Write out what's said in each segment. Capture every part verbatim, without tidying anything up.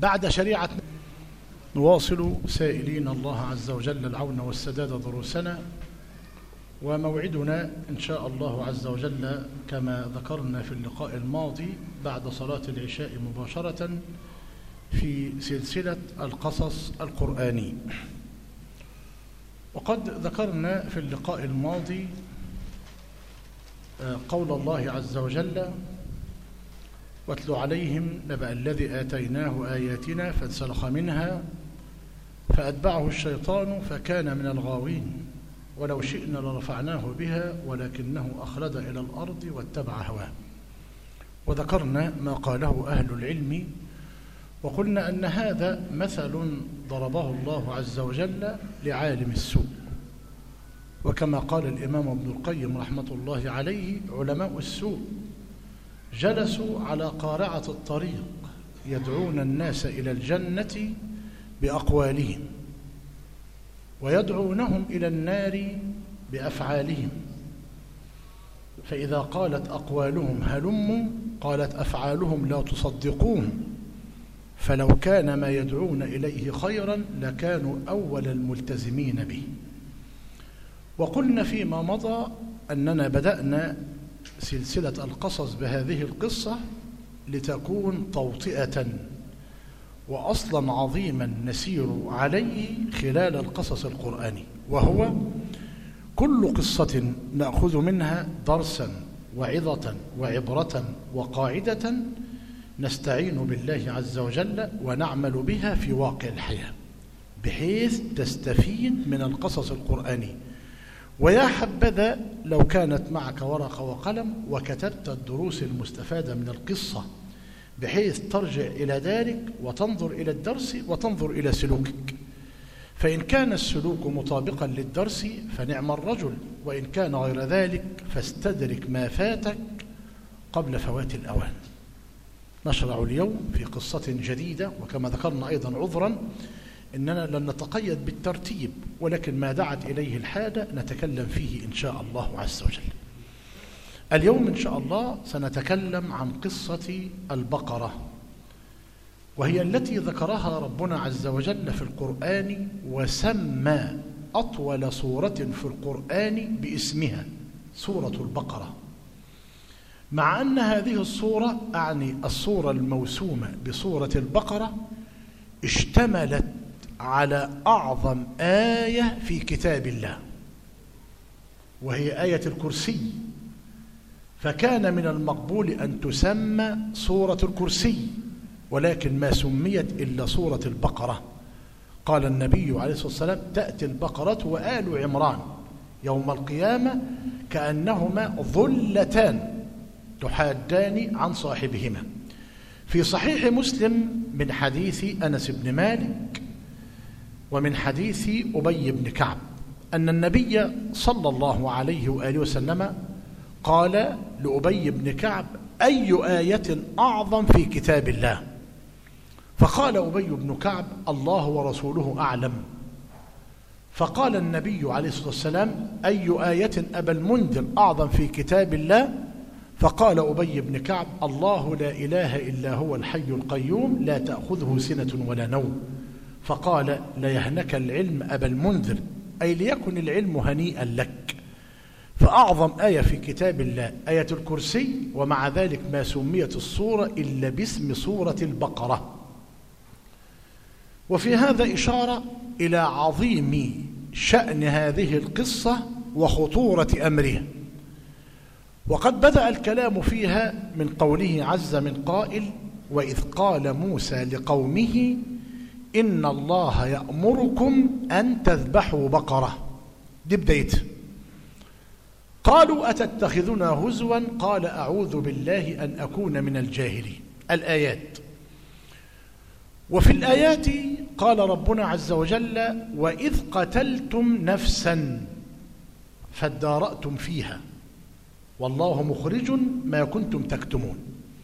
بعد شريعة نواصل سائلين الله عز وجل العون والسداد دروسنا، وموعدنا إن شاء الله عز وجل كما ذكرنا في اللقاء الماضي بعد صلاة العشاء مباشرة في سلسلة القصص القرآني. وقد ذكرنا في اللقاء الماضي قول الله عز وجل: واتل عليهم نبأ الذي آتيناه آياتنا فانسلخ منها فأتبعه الشيطان فكان من الغاوين ولو شئنا لرفعناه بها ولكنه أخلد إلى الأرض واتبع هواه. وذكرنا ما قاله أهل العلم، وقلنا أن هذا مثل ضربه الله عز وجل لعالم السوء، وكما قال الإمام ابن القيم رحمة الله عليه: علماء السوء جلسوا على قارعة الطريق يدعون الناس إلى الجنة بأقوالهم ويدعونهم إلى النار بأفعالهم، فإذا قالت أقوالهم هلموا قالت أفعالهم لا تصدقوهم، فلو كان ما يدعون إليه خيرا لكانوا أول الملتزمين به. وقلنا فيما مضى أننا بدأنا سلسلة القصص بهذه القصة لتكون توطئة وأصلا عظيما نسير عليه خلال القصص القرآني، وهو كل قصة نأخذ منها درسا وعظة وعبرة وقاعدة نستعين بالله عز وجل ونعمل بها في واقع الحياة بحيث تستفيد من القصص القرآني. ويا حبذا لو كانت معك ورقة وقلم وكتبت الدروس المستفادة من القصة بحيث ترجع إلى ذلك وتنظر إلى الدرس وتنظر إلى سلوكك، فإن كان السلوك مطابقا للدرس فنعم الرجل، وإن كان غير ذلك فاستدرك ما فاتك قبل فوات الأوان. نشرع اليوم في قصة جديدة، وكما ذكرنا أيضا عذرا إننا لن نتقيد بالترتيب، ولكن ما دعت إليه الحاجة نتكلم فيه إن شاء الله عز وجل. اليوم إن شاء الله سنتكلم عن قصة البقرة، وهي التي ذكرها ربنا عز وجل في القرآن وسمى أطول سورة في القرآن باسمها سورة البقرة، مع أن هذه السورة أعني السورة الموسومة بسورة البقرة اشتملت على أعظم آية في كتاب الله، وهي آية الكرسي، فكان من المقبول أن تسمى سورة الكرسي، ولكن ما سميت إلا سورة البقرة. قال النبي عليه الصلاة والسلام: تأتي البقرة وآل عمران يوم القيامة كأنهما ظلتان تحادان عن صاحبهما. في صحيح مسلم من حديث أنس بن مالك ومن حديث أبي بن كعب أن النبي صلى الله عليه وآله وسلم قال لأبي بن كعب: أي آية أعظم في كتاب الله؟ فقال أبي بن كعب: الله ورسوله أعلم. فقال النبي عليه الصلاة والسلام: أي آية أبا المنذر أعظم في كتاب الله؟ فقال أبي بن كعب: الله لا إله إلا هو الحي القيوم لا تأخذه سنة ولا نوم. فقال: ليهنك العلم أبا المنذر، أي ليكن العلم هنيئا لك. فأعظم آية في كتاب الله آية الكرسي، ومع ذلك ما سميت السورة إلا باسم سورة البقرة. وفي هذا إشارة إلى عظيم شأن هذه القصة وخطورة أمرها. وقد بدأ الكلام فيها من قوله عز من قائل: وإذ قال موسى لقومه إن الله يأمركم أن تذبحوا بقرة. دي بدايته. قالوا أتتخذنا هزوا قال أعوذ بالله أن أكون من الجاهلين. الآيات. وفي الآيات قال ربنا عز وجل: وإذ قتلتم نفسا فادارأتم فيها والله مخرج ما كنتم تكتمون.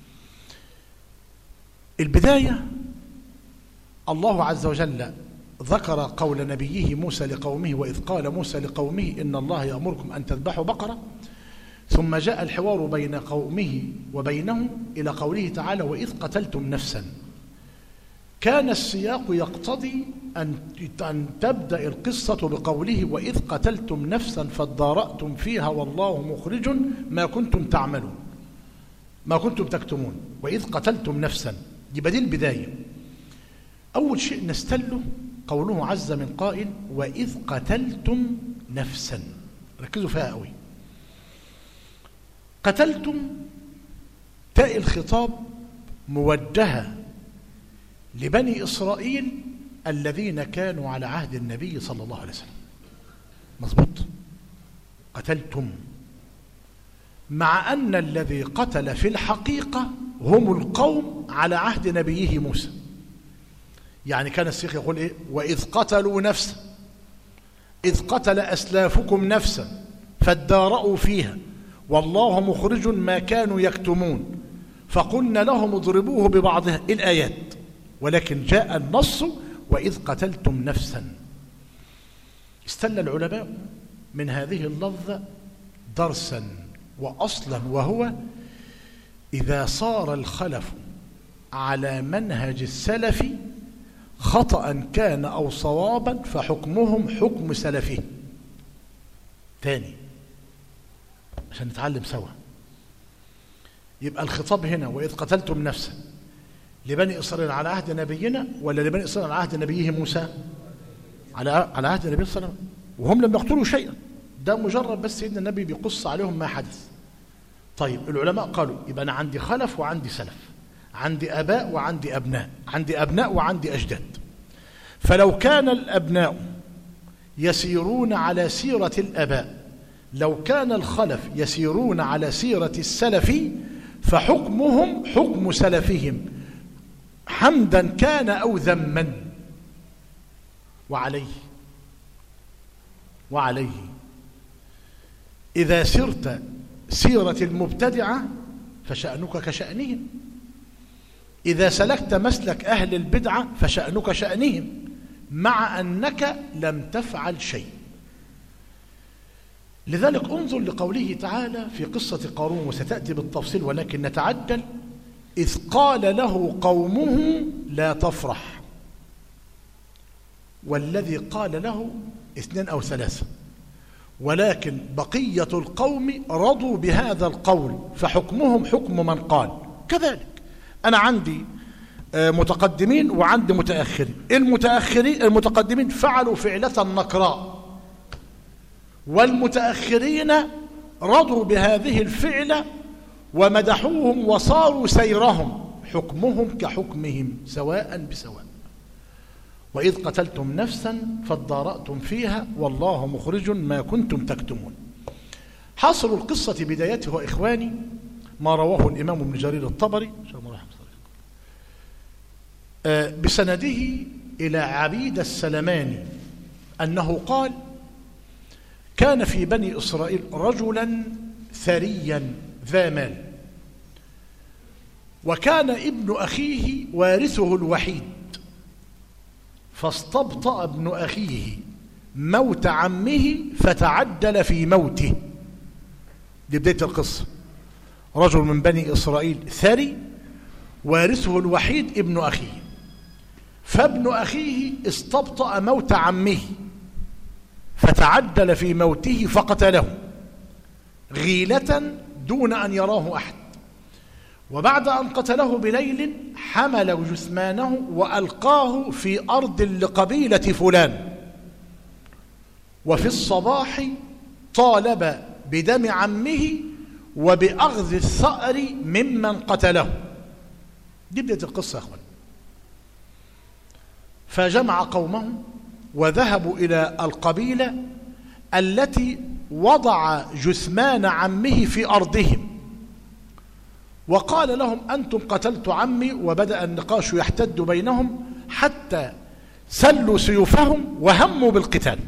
البداية الله عز وجل ذكر قول نبيه موسى لقومه: وإذ قال موسى لقومه إن الله يأمركم أن تذبحوا بقرة، ثم جاء الحوار بين قومه وبينه إلى قوله تعالى: وإذ قتلتم نفسا. كان السياق يقتضي أن تبدأ القصة بقوله وإذ قتلتم نفسا فادارأتم فيها والله مخرج ما كنتم تعملون، ما كنتم تكتمون، وإذ قتلتم نفسا. يبقى دي البداية. أول شيء نستله قوله عز من قائل وإذ قتلتم نفسا. ركزوا فيها قوي. قتلتم تاء الخطاب موجهة لبني إسرائيل الذين كانوا على عهد النبي صلى الله عليه وسلم. مظبوط. قتلتم، مع أن الذي قتل في الحقيقة هم القوم على عهد نبيه موسى. يعني كان السياق يقول إيه؟ وإذ قتلوا نفسا، إذ قتل أسلافكم نفسا فادارأوا فيها والله مخرج ما كانوا يكتمون فقلنا لهم اضربوه ببعضها الآيات. ولكن جاء النص وإذ قتلتم نفسا. استل العلماء من هذه اللفظة درسا وأصلا، وهو إذا صار الخلف على منهج السلف خطأ كان أو صوابا فحكمهم حكم سلفه. تاني عشان نتعلم سوا. يبقى الخطاب هنا وإذ قتلتم نفسا لبني إسرائيل على عهد نبينا ولا لبني إسرائيل على عهد نبيه موسى؟ على على عهد النبي صلى الله عليه وسلم، وهم لم يقتلوا شيئا، ده مجرد بس سيدنا النبي بيقص عليهم ما حدث. طيب العلماء قالوا يبقى أنا عندي خلف وعندي سلف، عندي أباء وعندي أبناء، عندي أبناء وعندي أجداد. فلو كان الأبناء يسيرون على سيرة الأباء، لو كان الخلف يسيرون على سيرة السلف، فحكمهم حكم سلفهم حمدا كان أو ذما. وعليه وعليه إذا سرت سيرة المبتدعة فشأنك كشأنهم، إذا سلكت مسلك أهل البدعة فشأنك شأنهم، مع أنك لم تفعل شيء. لذلك انظر لقوله تعالى في قصة قارون، وستأتي بالتفصيل ولكن نتعجل. إذ قال له قومه لا تفرح، والذي قال له اثنين أو ثلاثة، ولكن بقية القوم رضوا بهذا القول فحكمهم حكم من قال. كذلك أنا عندي متقدمين وعندي متأخرين. المتأخرين المتقدمين فعلوا فعلة نكراء، والمتأخرين رضوا بهذه الفعلة ومدحوهم وصاروا سيرهم، حكمهم كحكمهم سواء بسواء. وإذ قتلتم نفسا فادارأتم فيها والله مخرج ما كنتم تكتمون. حاصل القصة بدايته إخواني ما رواه الإمام ابن جرير الطبري بسنده إلى عبيد السلماني أنه قال كان في بني إسرائيل رجلا ثريا ذا مال، وكان ابن أخيه وارثه الوحيد، فاستبطأ ابن أخيه موت عمه فتعجل في موته. دي بداية القصة. رجل من بني إسرائيل ثري وارثه الوحيد ابن أخيه، فابن أخيه استبطأ موت عمه فتعجل في موته فقتله غيلة دون أن يراه أحد. وبعد أن قتله بليل حمل جثمانه وألقاه في أرض لقبيلة فلان، وفي الصباح طالب بدم عمه وبأخذ الثأر ممن قتله. دي بداية القصة يا أخوان. فجمع قومه وذهبوا إلى القبيلة التي وضع جثمان عمه في أرضهم، وقال لهم أنتم قتلت عمي، وبدأ النقاش يحتد بينهم حتى سلوا سيوفهم وهموا بالقتال.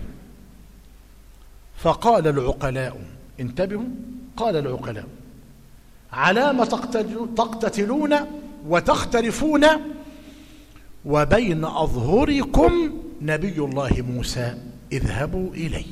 فقال العقلاء، انتبهوا، قال العقلاء على ما تقتتلون وتختلفون وبين أظهركم نبي الله موسى، اذهبوا إليه.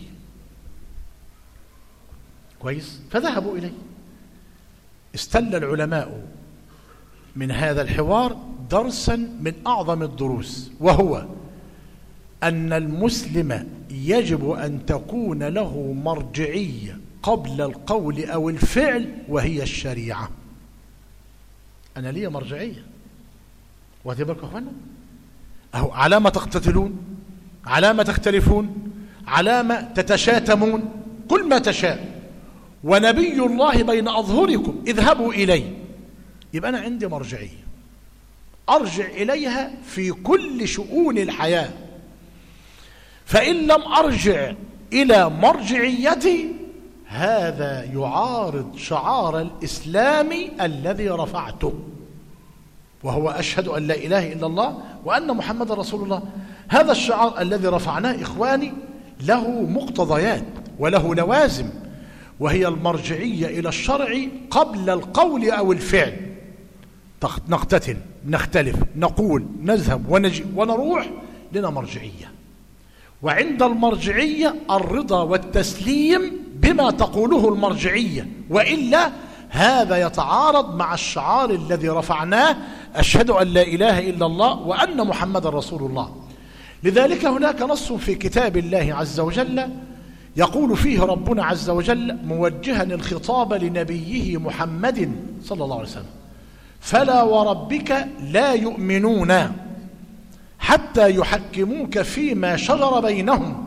كويس؟ فذهبوا إليه. استل العلماء من هذا الحوار درسا من أعظم الدروس، وهو أن المسلم يجب أن تكون له مرجعية قبل القول أو الفعل، وهي الشريعة. أنا لي مرجعية، وهتبقى أخوانا أهو على ما تقتتلون، على ما تختلفون، على ما تتشاتمون، كل ما تشاء، ونبي الله بين أظهركم اذهبوا إليه. يبقى أنا عندي مرجعية أرجع إليها في كل شؤون الحياة. فإن لم أرجع إلى مرجعيتي هذا يعارض شعار الإسلام الذي رفعته، وهو أشهد أن لا إله إلا الله وأن محمد رسول الله. هذا الشعار الذي رفعناه إخواني له مقتضيات وله لوازم، وهي المرجعية إلى الشرع قبل القول أو الفعل. نقتتل، نختلف، نقول، نذهب ونجي ونروح، لنا مرجعية. وعند المرجعية الرضا والتسليم بما تقوله المرجعية، وإلا هذا يتعارض مع الشعار الذي رفعناه أشهد أن لا إله إلا الله وأن محمد رسول الله. لذلك هناك نص في كتاب الله عز وجل يقول فيه ربنا عز وجل موجها الخطاب لنبيه محمد صلى الله عليه وسلم: فلا وربك لا يؤمنون حتى يحكموك فيما شجر بينهم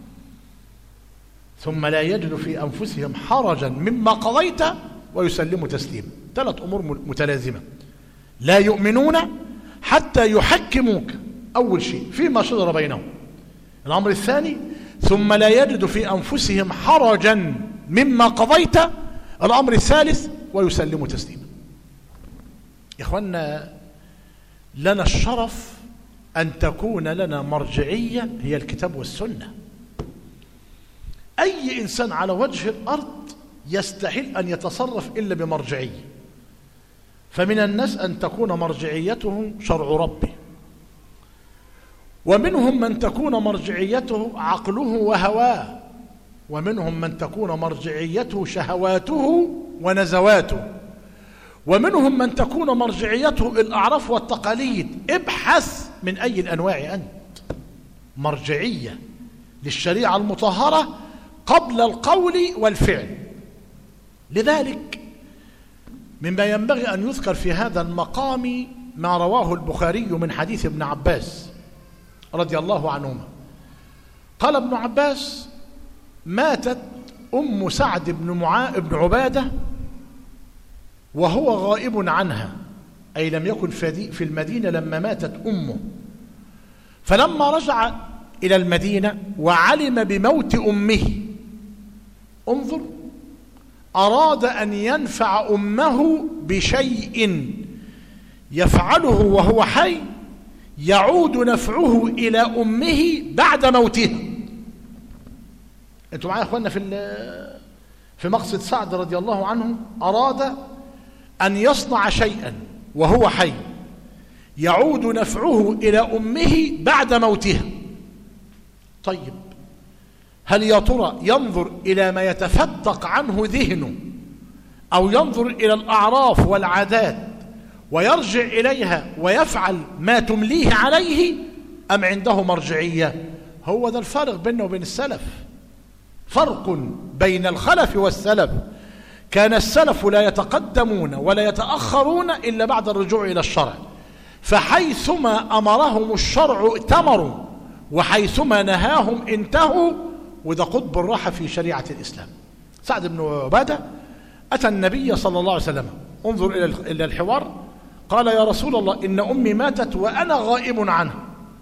ثم لا يجد في أنفسهم حرجا مما قضيت ويسلموا تسليما. ثلاث أمور متلازمة: لا يؤمنون حتى يحكموك، أول شيء فيما شجر بينهم. الأمر الثاني: ثم لا يجد في أنفسهم حرجا مما قضيت. الأمر الثالث: ويسلموا تسليما. يا إخوانا، لنا الشرف أن تكون لنا مرجعية هي الكتاب والسنة. أي إنسان على وجه الأرض يستحيل أن يتصرف إلا بمرجعية. فمن الناس أن تكون مرجعيته شرع ربه، ومنهم من تكون مرجعيته عقله وهواه، ومنهم من تكون مرجعيته شهواته ونزواته، ومنهم من تكون مرجعيته الأعراف والتقاليد. ابحث من أي الأنواع أنت. مرجعية للشريعة المطهرة قبل القول والفعل. لذلك مما ينبغي أن يذكر في هذا المقام ما رواه البخاري من حديث ابن عباس رضي الله عنهما. قال ابن عباس: ماتت أم سعد بن, معا... بن عبادة وهو غائب عنها، أي لم يكن في المدينة لما ماتت أمه. فلما رجع إلى المدينة وعلم بموت أمه، انظر، أراد أن ينفع أمه بشيء يفعله وهو حي يعود نفعه إلى أمه بعد موتها. أنتم معايا يا أخوانا في في مقصد سعد رضي الله عنه؟ أراد أن يصنع شيئا وهو حي يعود نفعه إلى أمه بعد موتها. طيب، هل يا ترى ينظر إلى ما يتفتق عنه ذهنه، أو ينظر إلى الأعراف والعادات ويرجع إليها ويفعل ما تمليه عليه، أم عنده مرجعية؟ هو ده الفرق بينه وبين السلف. فرق بين الخلف والسلف. كان السلف لا يتقدمون ولا يتأخرون إلا بعد الرجوع إلى الشرع، فحيثما أمرهم الشرع ائتمروا، وحيثما نهاهم انتهوا. وده قطب الراحة في شريعة الإسلام. سعد بن عبادة أتى النبي صلى الله عليه وسلم، انظر إلى الحوار، قال: يا رسول الله، إن أمي ماتت وأنا غائب عنها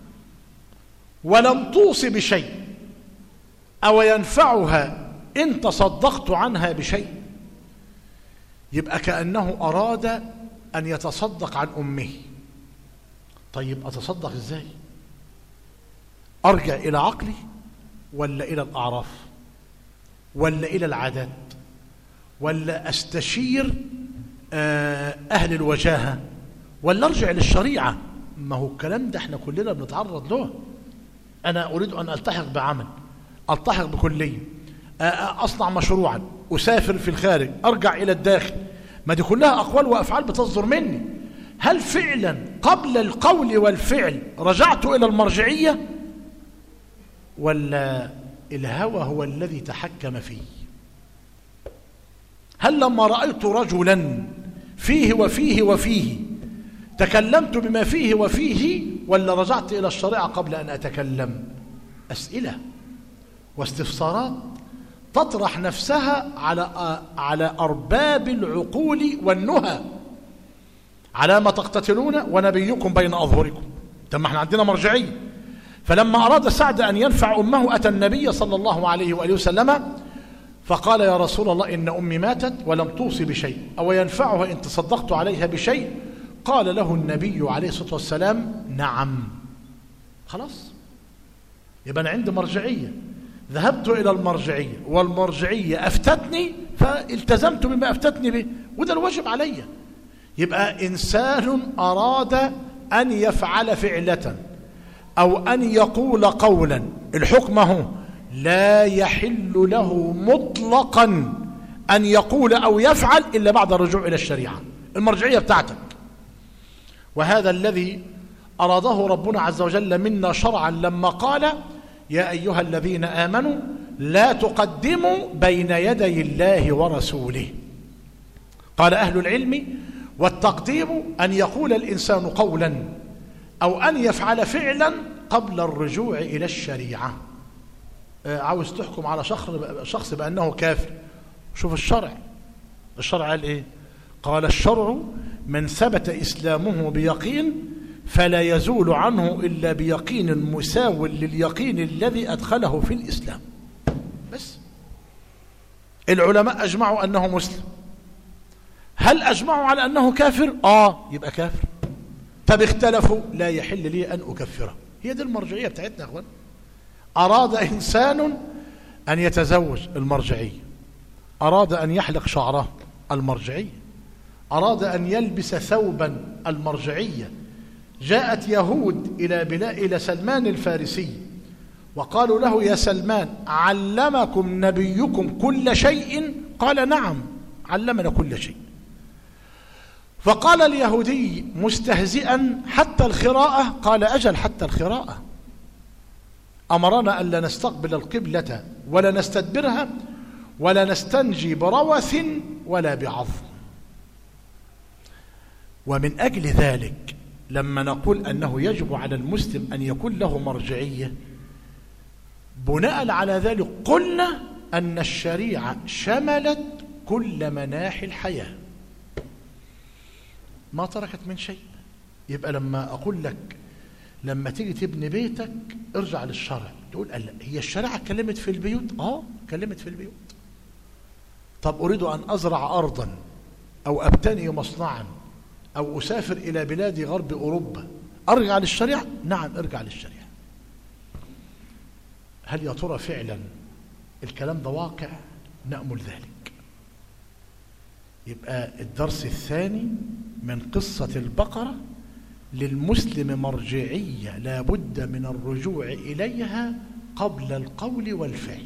ولم توصي بشيء، أو ينفعها إن تصدقت عنها بشيء؟ يبقى كأنه أراد أن يتصدق عن أمه. طيب، أتصدق إزاي؟ أرجع إلى عقلي ولا إلى الأعراف ولا إلى العادات، ولا أستشير أهل الوجاهة، ولا أرجع للشريعة؟ ما هو الكلام ده احنا كلنا بنتعرض له. أنا أريد أن ألتحق بعمل، ألتحق بكلية، أصنع مشروعا، أسافر في الخارج، أرجع إلى الداخل. ما دي كلها أقوال وأفعال بتصدر مني. هل فعلا قبل القول والفعل رجعت إلى المرجعية، ولا الهوى هو الذي تحكم فيه؟ هل لما رأيت رجلا فيه وفيه وفيه تكلمت بما فيه وفيه، ولا رجعت إلى الشريعة قبل أن أتكلم؟ أسئلة واستفسارات تطرح نفسها على على أرباب العقول والنهى. على ما تقتتلون ونبيكم بين أظهركم. طب ما احنا عندنا مرجعية. فلما أراد سعد أن ينفع أمه أتى النبي صلى الله عليه وآله وسلم فقال: يا رسول الله، إن أمي ماتت ولم توصي بشيء، أو ينفعها إن تصدقت عليها بشيء؟ قال له النبي عليه الصلاة والسلام: نعم. خلاص، يبقى أنا عندي مرجعية، ذهبت إلى المرجعية والمرجعية أفتتني فالتزمت بما أفتتني به، وده الواجب علي. يبقى إنسان أراد أن يفعل فعلة أو أن يقول قولا، الحكم هو لا يحل له مطلقا أن يقول أو يفعل إلا بعد الرجوع إلى الشريعة، المرجعية بتاعتك. وهذا الذي أراده ربنا عز وجل منا شرعا لما قال: يا أيها الذين آمنوا لا تقدموا بين يدي الله ورسوله. قال أهل العلم: والتقديم أن يقول الإنسان قولا أو أن يفعل فعلا قبل الرجوع إلى الشريعة. عاوز تحكم على شخص بأنه كافر، شوف الشرع. الشرع قال إيه؟ قال: الشرع من ثبت إسلامه بيقين فلا يزول عنه إلا بيقين مساو لليقين الذي أدخله في الإسلام. بس العلماء أجمعوا أنه مسلم. هل أجمعوا على أنه كافر؟ آه يبقى كافر. طب اختلفوا، لا يحل لي أن أكفره. هي دي المرجعية بتاعتنا يا أخوان. أراد إنسان أن يتزوج، المرجعية. أراد أن يحلق شعره، المرجعية. أراد أن يلبس ثوبا، المرجعية. جاءت يهود إلى بلاد إلى سلمان الفارسي وقالوا له: يا سلمان، علمكم نبيكم كل شيء؟ قال: نعم، علمنا كل شيء. فقال اليهودي مستهزئا: حتى الخراءة؟ قال: أجل، حتى الخراءة. أمرنا أن لا نستقبل القبلة ولا نستدبرها ولا نستنجي بروث ولا بعظم. ومن أجل ذلك لما نقول أنه يجب على المسلم أن يكون له مرجعية، بناء على ذلك قلنا أن الشريعة شملت كل مناحي الحياة، ما تركت من شيء. يبقى لما أقول لك لما تيجي تبني بيتك ارجع للشرع، تقول: لا، هي الشريعة اتكلمت في البيوت؟ آه اتكلمت في البيوت. طب أريد أن أزرع أرضا أو أبتني مصنعا أو أسافر إلى بلاد غرب أوروبا، أرجع للشريعة؟ نعم، ارجع للشريعة. هل يا ترى فعلا الكلام ده واقع؟ نأمل ذلك. يبقى الدرس الثاني من قصة البقرة: للمسلم مرجعية لا بد من الرجوع إليها قبل القول والفعل.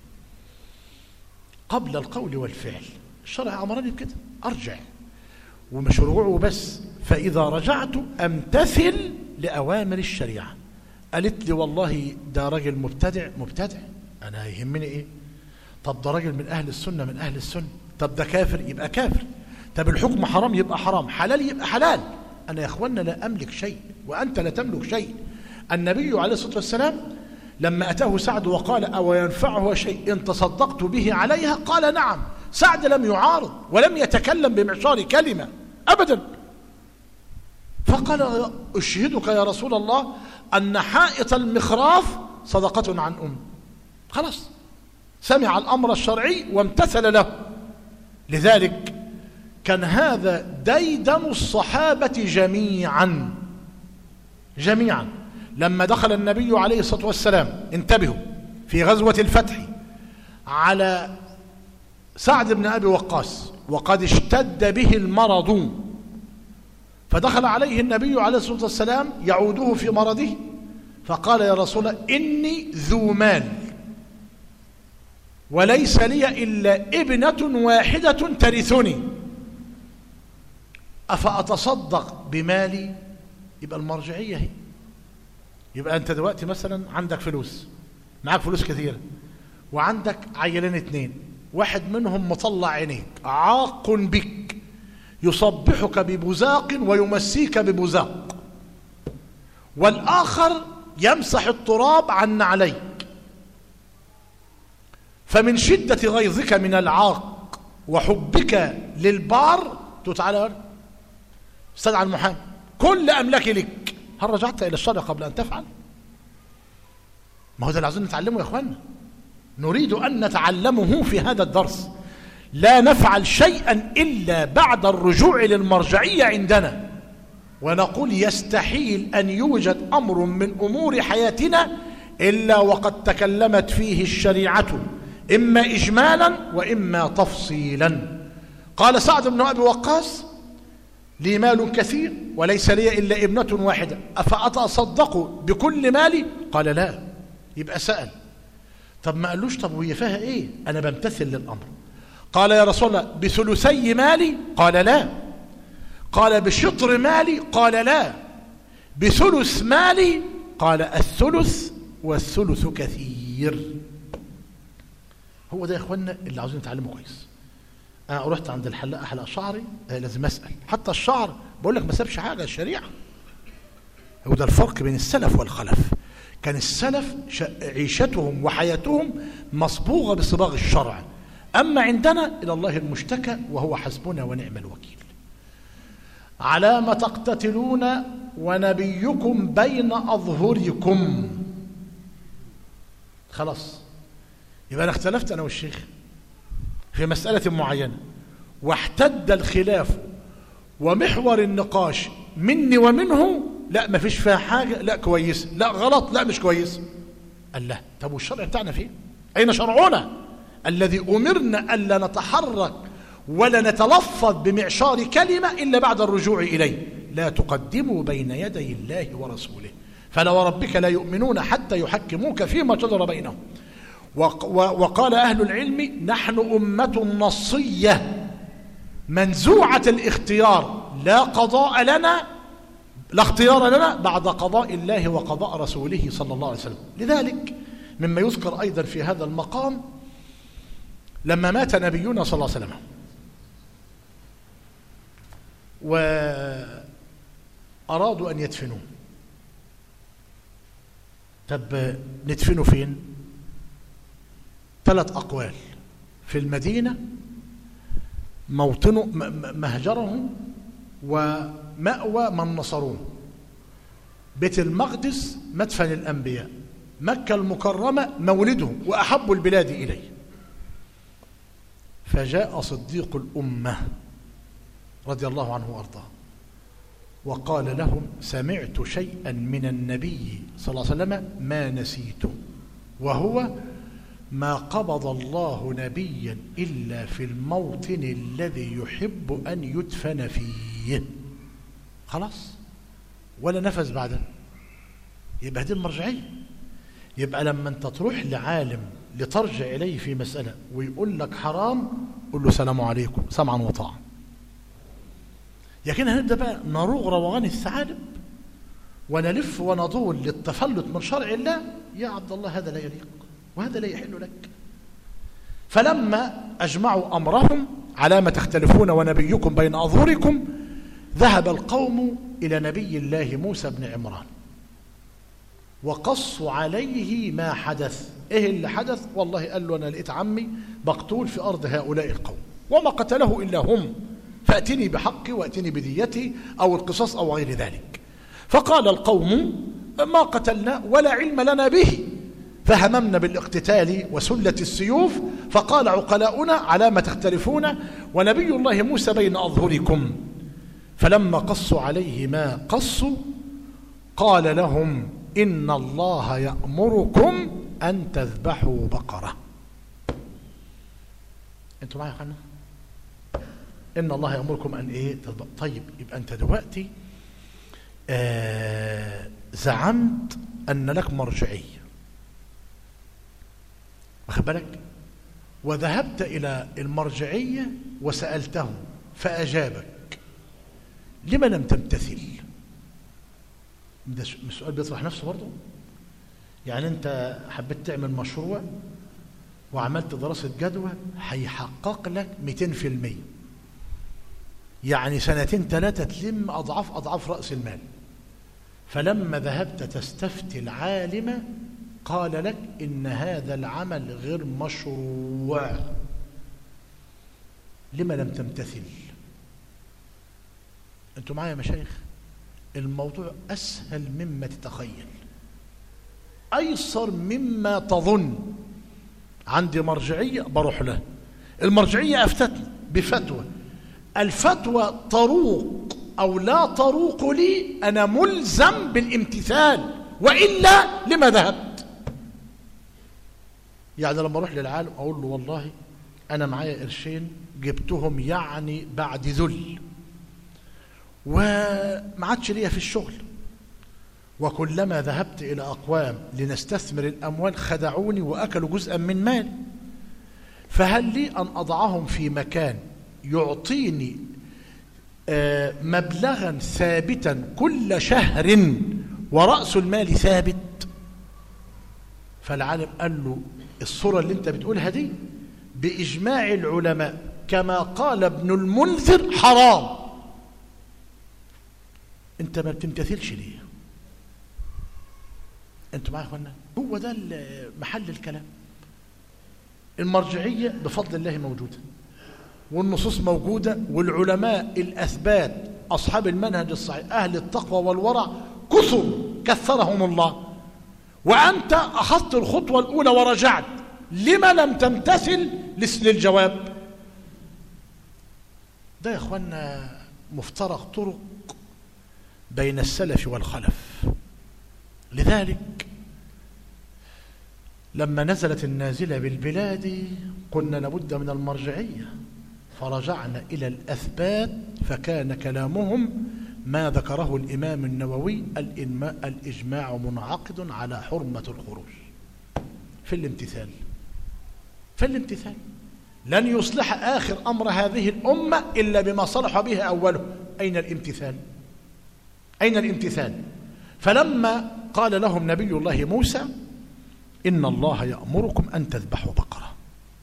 قبل القول والفعل. الشرع أمرني بكده، أرجع. ومش رجوعه بس، فإذا رجعت أمتثل لأوامر الشريعة. قالت لي: والله ده راجل مبتدع. مبتدع أنا يهمني إيه؟ طب ده راجل من أهل السنة، من أهل السنة. طب ده كافر، يبقى كافر. طب الحكم حرام، يبقى حرام. حلال، يبقى حلال. أنا يا أخوانا لا أملك شيء وأنت لا تملك شيء. النبي عليه الصلاة والسلام لما أتاه سعد وقال: أو ينفعه شيء إن تصدقت به عليها؟ قال: نعم. سعد لم يعارض ولم يتكلم بمعشار كلمة أبدا. فقال: أشهدك يا رسول الله أن حائط المخراف صدقة عن أم. خلاص، سمع الأمر الشرعي وامتثل له. لذلك كان هذا ديدن الصحابة جميعا جميعا. لما دخل النبي عليه الصلاة والسلام، انتبهوا، في غزوة الفتح على سعد بن أبي وقاص وقد اشتد به المرض، فدخل عليه النبي عليه الصلاة والسلام يعوده في مرضه، فقال: يا رسول الله، إني ذو مال وليس لي إلا ابنة واحدة ترثني، أفأتصدق بمالي؟ يبقى المرجعية هي. يبقى أنت دلوقتي مثلا عندك فلوس، معاك فلوس كثيرة، وعندك عيلين اتنين، واحد منهم مطلع عينيك عاق بك، يصبحك ببزاق ويمسيك ببزاق، والآخر يمسح التراب عن نعليك. فمن شدة غيظك من العاق وحبك للبار تعالى استدعى المحامي، كل أملاكي لك، هل رجعت إلى الشرع قبل أن تفعل؟ ما هو ده اللي عايزين نتعلمه يا أخوانا، نريد أن نتعلمه في هذا الدرس. لا نفعل شيئا إلا بعد الرجوع للمرجعية عندنا، ونقول يستحيل أن يوجد أمر من أمور حياتنا إلا وقد تكلمت فيه الشريعة إما إجمالا وإما تفصيلا. قال سعد بن أبي وقاص: لي مال كثير وليس لي إلا ابنة واحدة، أفأتصدق بكل مالي؟ قال لا. يبقى سأل. طب ما قالوش طب وهي فيها إيه؟ أنا بمتثل للأمر. قال يا رسول الله بثلثي مالي؟ قال لا. قال بشطر مالي؟ قال لا. بثلث مالي؟ قال الثلث والثلث كثير. هو ده يا اخوانا اللي عاوزين نتعلمه كويس. انا رحت عند الحلاق احلق شعري، آه لازم اسال، حتى الشعر بقول لك ما سابش حاجه الشريعه. هو ده الفرق بين السلف والخلف. كان السلف عيشتهم وحياتهم مصبوغه بصباغ الشرع، اما عندنا الى الله المشتكى وهو حسبنا ونعم الوكيل. على ما تقتتلون ونبيكم بين اظهركم. خلاص، يبقى أنا اختلفت أنا والشيخ في مسألة معينة، واحتد الخلاف ومحور النقاش مني ومنه، لا ما فيش فيها حاجة، لا كويس، لا غلط، لا مش كويس. قال لا، طب والشرع بتاعنا فين؟ أين شرعنا الذي أمرنا ألا نتحرك ولا نتلفظ بمعشار كلمة إلا بعد الرجوع إليه؟ لا تقدموا بين يدي الله ورسوله، فلا وربك لا يؤمنون حتى يحكموك فيما شجر بينهم. وقال أهل العلم نحن أمة نصية منزوعة الاختيار، لا قضاء لنا، لا اختيار لنا بعد قضاء الله وقضاء رسوله صلى الله عليه وسلم. لذلك مما يذكر أيضا في هذا المقام لما مات نبينا صلى الله عليه وسلم وأرادوا أن يدفنوه. طب ندفنه فين؟ ثلاث أقوال. في المدينة موطنه مهجره ومأوى من نصروه، بيت المقدس مدفن الأنبياء، مكة المكرمة مولده وأحب البلاد إليه. فجاء صديق الأمة رضي الله عنه وأرضاه وقال لهم سمعت شيئا من النبي صلى الله عليه وسلم ما نسيته، وهو ما قبض الله نبيا إلا في الموطن الذي يحب أن يدفن فيه. خلاص، ولا نفذ بعدها. يبقى دي المرجعية. يبقى لما انت تروح لعالم لترجع إليه في مسألة ويقول لك حرام، قل له سلام عليكم سمعا وطاعا. لكن هنبدأ بقى نروغ روغان الثعالب ونلف وندور للتفلت من شرع الله. يا عبد الله هذا لا يليق وهذا لا يحل لك. فلما أجمعوا أمرهم على ما تختلفون ونبيكم بين أظهركم، ذهب القوم إلى نبي الله موسى بن عمران وقصوا عليه ما حدث. إيه اللي حدث؟ والله قال له أنا لقيت عمي مقتول في أرض هؤلاء القوم وما قتله إلا هم، فأتني بحقي وأتني بديتي أو القصاص أو غير ذلك. فقال القوم ما قتلنا ولا علم لنا به، فهممنا بالاقتتال وسلة السيوف. فقال عقلاؤنا على ما تختلفون ونبي الله موسى بين أظهركم. فلما قصوا عليه ما قصوا قال لهم إن الله يأمركم أن تذبحوا بقرة. أنتوا معي يا خلنا؟ إن الله يأمركم أن إيه تذبحوا. طيب، يبقى أنت دلوقتي آه زعمت أن لك مرجعية، واخد بالك، وذهبت إلى المرجعية وسألته فأجابك. لما لم تمتثل؟ ده السؤال بيطرح نفسه برضه. يعني انت حبيت تعمل مشروع وعملت دراسة جدوى هيحقق لك مئتين في المئة، يعني سنتين ثلاثة تلم أضعاف أضعاف رأس المال، فلما ذهبت تستفتي العالم قال لك إن هذا العمل غير مشروع، لما لم تمتثل؟ أنتوا معايا يا مشايخ؟ الموضوع أسهل مما تتخيل، أيسر مما تظن. عندي مرجعية بروح له، المرجعية أفتتني بفتوى، الفتوى تروق أو لا تروق لي، أنا ملزم بالامتثال، وإلا لما ذهبت؟ يعني لما أروح للعالم أقول له والله أنا معايا قرشين جبتهم يعني بعد ذل وما عادش ليا في الشغل، وكلما ذهبت إلى أقوام لنستثمر الأموال خدعوني وأكلوا جزءا من مالي، فهل لي أن أضعهم في مكان يعطيني مبلغا ثابتا كل شهر ورأس المال ثابت؟ فالعالم قال له الصورة اللي انت بتقولها دي بإجماع العلماء كما قال ابن المنذر حرام، انت ما بتمتثلش ليه؟ انتوا معايا يا اخوانا؟ هو ده محل الكلام. المرجعية بفضل الله موجودة، والنصوص موجودة، والعلماء الأثبات أصحاب المنهج الصحيح أهل التقوى والورع كثر كثرهم الله، وأنت أخذت الخطوة الأولى ورجعت، لما لم تمتثل للجواب؟ ده يا اخوانا مفترق طرق بين السلف والخلف. لذلك لما نزلت النازلة بالبلاد قلنا لابد من المرجعية، فرجعنا إلى الأثبات، فكان كلامهم ما ذكره الإمام النووي الإجماع منعقد على حرمة الخروج في الامتثال. في الامتثال لن يصلح آخر أمر هذه الأمة إلا بما صلح به أوله. أين الامتثال؟ أين الامتثال؟ فلما قال لهم نبي الله موسى إن الله يأمركم أن تذبحوا بقرة،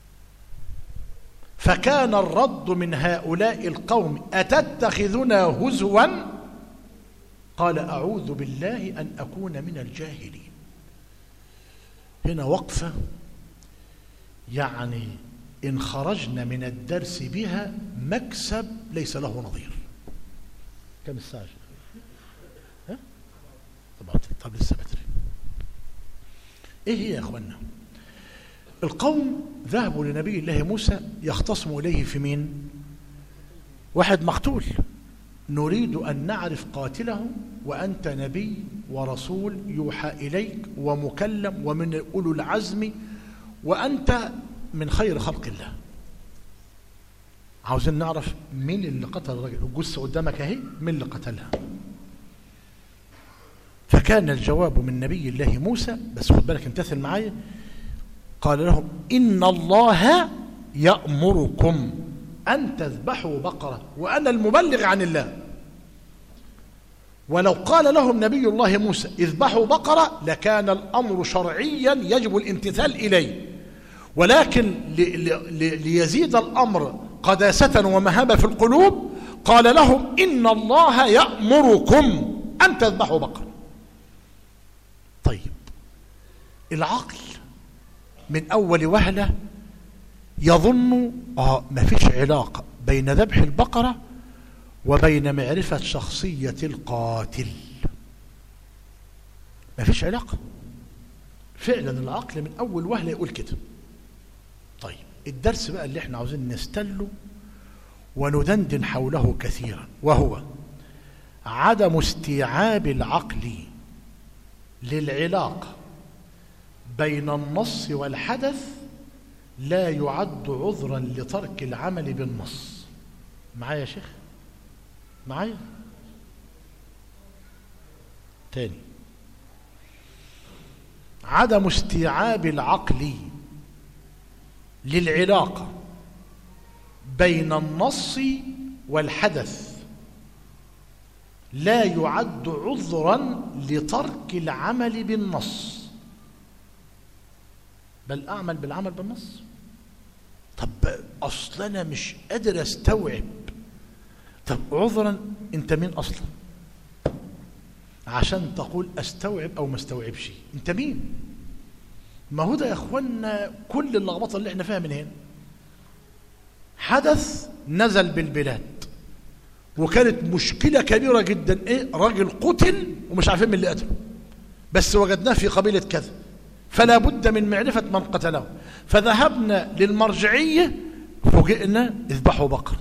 فكان الرد من هؤلاء القوم أتتخذنا هزوا؟ قال أعوذ بالله أن أكون من الجاهلين. هنا وقفة يعني إن خرجنا من الدرس بها مكسب ليس له نظير. كم الساعة؟ ها؟ طب لسه بدري. ايه هي يا اخوانا؟ القوم ذهبوا لنبي الله موسى يختصموا اليه في مين؟ واحد مقتول، نريد ان نعرف قاتله وانت نبي ورسول يوحى اليك ومكلم ومن اولو العزم وانت من خير خلق الله، عاوزين نعرف مين اللي قتل الرجل، الجثه قدامك اهي، مين اللي قتلها؟ فكان الجواب من نبي الله موسى، بس خد بالك امتثل معايا، قال لهم إن الله يأمركم أن تذبحوا بقرة وأنا المبلغ عن الله. ولو قال لهم نبي الله موسى اذبحوا بقرة لكان الأمر شرعيا يجب الامتثال إليه، ولكن ليزيد الأمر قداسة ومهابة في القلوب قال لهم إن الله يأمركم أن تذبحوا بقرة. طيب العقل من أول وهلة يظن آه ما فيش علاقة بين ذبح البقرة وبين معرفة شخصية القاتل، ما فيش علاقة. فعلا العقل من أول وهلة يقول كده. طيب الدرس بقى اللي احنا عاوزين نستله وندندن حوله كثيرا، وهو عدم استيعاب العقل للعلاقة بين النص والحدث لا يعد عذرا لترك العمل بالنص. معايا يا شيخ؟ معايا؟ تاني، عدم استيعاب العقل للعلاقة بين النص والحدث لا يعد عذرا لترك العمل بالنص، بل أعمل بالعمل بالنص. طب أصلا أنا مش قادر أستوعب. طب عذرا أنت مين أصلا عشان تقول أستوعب أو ما استوعبش؟ أنت مين؟ ما هو ده يا أخوانا كل اللخبطة اللي احنا فيها من هنا. حدث نزل بالبلاد وكانت مشكلة كبيرة جدا. ايه؟ راجل قتل ومش عارفين من اللي قتله، بس وجدناه في قبيلة كذا، فلا بد من معرفة من قتله. فذهبنا للمرجعية فوجئنا اذبحوا بقر.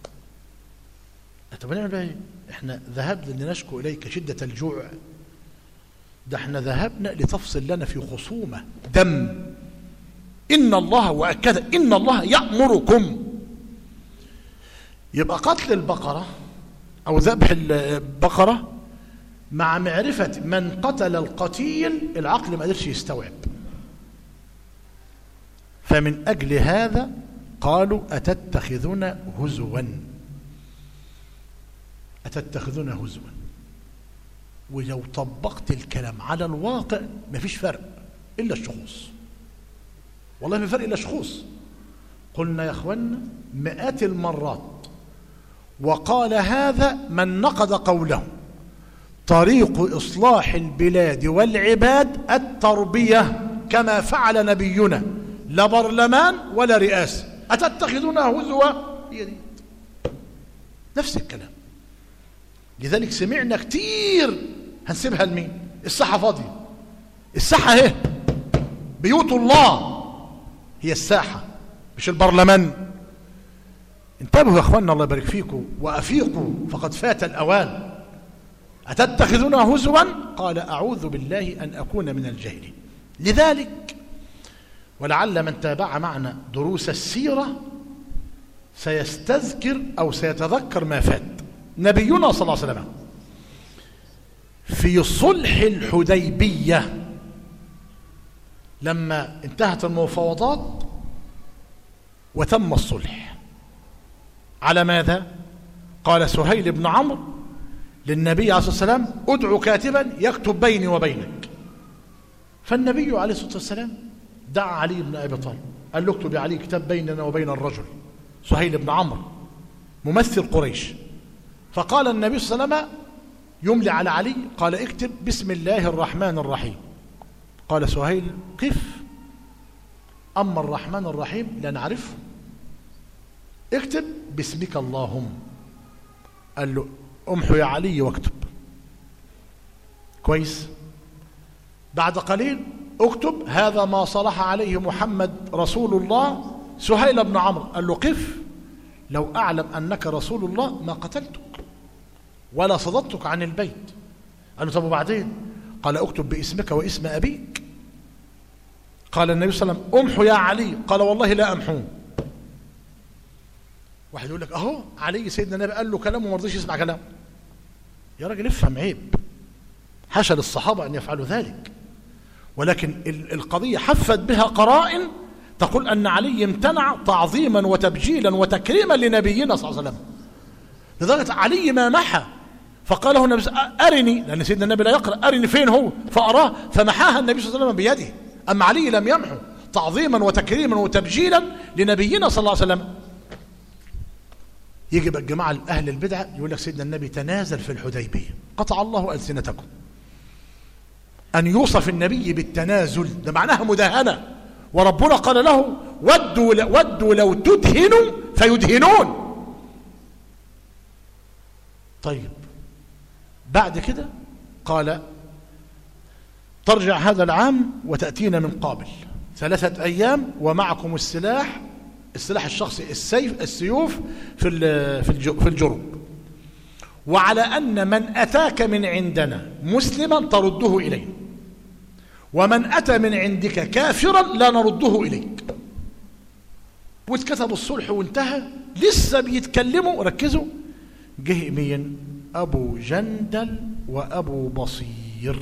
طب نعمل ايه؟ احنا ذهبنا لنشكو اليك شدة الجوع، ده احنا ذهبنا لتفصل لنا في خصومة دم. ان الله واكد ان الله يأمركم. يبقى قتل البقرة او ذبح البقرة مع معرفة من قتل القتيل العقل ما قدرش يستوعب. فمن أجل هذا قالوا أتتخذون هزوا، أتتخذون هزوا. ولو طبقت الكلام على الواقع مفيش فرق إلا الشخوص، والله ما فرق إلا الشخوص. قلنا يا أخوانا مئات المرات، وقال هذا من نقض قوله: طريق إصلاح البلاد والعباد التربية كما فعل نبينا، لا برلمان ولا رئاسة. أتتخذون هزوا، هي دي نفس الكلام. لذلك سمعنا كتير، هنسيبها لمين؟ الساحة فاضية. الساحة اهي بيوت الله، هي الساحة مش البرلمان. انتبهوا يا اخوانا الله يبارك فيكم وافيقوا فقد فات الاوان. أتتخذون هزوا؟ قال أعوذ بالله أن أكون من الجاهلين. لذلك ولعل من تابع معنا دروس السيرة سيستذكر أو سيتذكر ما فات. نبينا صلى الله عليه وسلم في صلح الحديبية لما انتهت المفاوضات وتم الصلح، على ماذا؟ قال سهيل بن عمرو للنبي عليه الصلاة والسلام: ادعو كاتبا يكتب بيني وبينك. فالنبي عليه الصلاة والسلام دعا علي بن أبي طالب، قال له: اكتب يا علي كتاب بيننا وبين الرجل سهيل بن عمرو ممثل قريش. فقال النبي صلى الله عليه وسلم يملي على علي، قال: اكتب بسم الله الرحمن الرحيم. قال سهيل: قف، أما الرحمن الرحيم لا نعرفه، اكتب باسمك اللهم. قال له: امحو يا علي واكتب. كويس. بعد قليل اكتب: هذا ما صلح عليه محمد رسول الله سهيل بن عمرو. قال له: قف، لو أعلم أنك رسول الله ما قتلتك ولا صددتك عن البيت. قال له: طب وبعدين؟ قال: اكتب باسمك واسم أبيك. قال النبي صلى الله عليه وسلم: امحو يا علي. قال: والله لا أمحوه. واحد يقول لك: اهو علي سيدنا النبي قال له كلام وما رضيش يسمع كلام. يا راجل افهم، عيب، حاشا للصحابه ان يفعلوا ذلك. ولكن القضيه حفت بها قرائن تقول ان علي امتنع تعظيما وتبجيلا وتكريما لنبينا صلى الله عليه وسلم، لدرجه علي ما محى. فقال له النبي: ارني، لان سيدنا النبي لا يقرا، ارني فين هو؟ فاراه، فمحاها النبي صلى الله عليه وسلم بيده. اما علي لم يمحو تعظيما وتكريما وتبجيلا لنبينا صلى الله عليه وسلم. يجي بقى الجماعة أهل البدعة يقول لك سيدنا النبي تنازل في الحديبية، قطع الله ألسنتكم. أن يوصف النبي بالتنازل ده معناها مداهنة، وربنا قال له: ودوا ودوا لو تدهنوا فيدهنون. طيب بعد كده قال: ترجع هذا العام وتأتينا من قابل ثلاثة أيام ومعكم السلاح، السلاح الشخصي، السيف، السيوف في في الجروب، وعلى أن من أتاك من عندنا مسلما ترده إليه، ومن أتى من عندك كافرا لا نرده إليك. واتكتب الصلح وانتهى. لسه بيتكلموا، ركزوا، جه مين؟ أبو جندل وأبو بصير.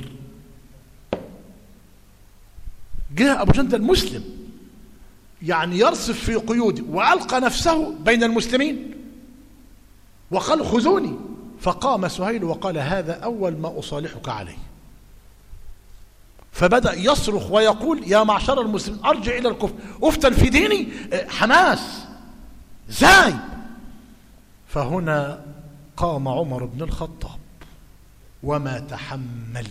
جه أبو جندل مسلم، يعني يرصف في قيوده، وألقى نفسه بين المسلمين وقال: خذوني. فقام سهيل وقال هذا أول ما أصالحك عليه. فبدأ يصرخ ويقول يا معشر المسلمين أرجع إلى الكفر، أفتن في ديني، حماس زاي. فهنا قام عمر بن الخطاب وما تحمل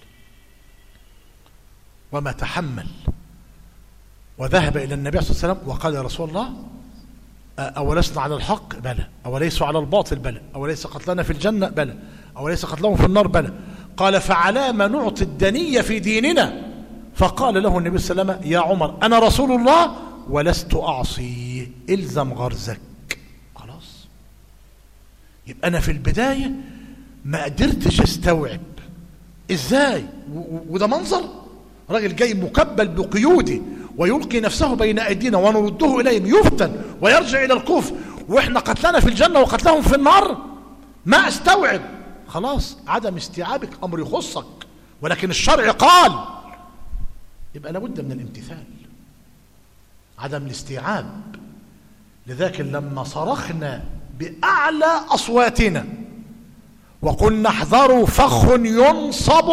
وما تحمل وذهب إلى النبي صلى الله عليه وسلم وقال يا رسول الله أولسنا على الحق؟ بلى. أوليسوا على الباطل؟ بلى. أوليس قتلنا في الجنة؟ بلى. أوليس قتلهم في النار؟ بلى. قال فعلى ما نعطي الدنية في ديننا؟ فقال له النبي صلى الله عليه وسلم يا عمر أنا رسول الله ولست أعصي، إلزم غرزك. خلاص. يبقى أنا في البداية ما قدرتش استوعب إزاي، وده منظر راجل جاي مكبل بقيوده ويلقي نفسه بين أيدينا ونرده إليهم يفتن ويرجع إلى الكفر، وإحنا قتلنا في الجنة وقتلهم في النار. ما استوعب. خلاص عدم استيعابك أمر يخصك، ولكن الشرع قال، يبقى لابد من الامتثال. عدم الاستيعاب. لذلك لما صرخنا بأعلى أصواتنا وقلنا احذروا فخ ينصب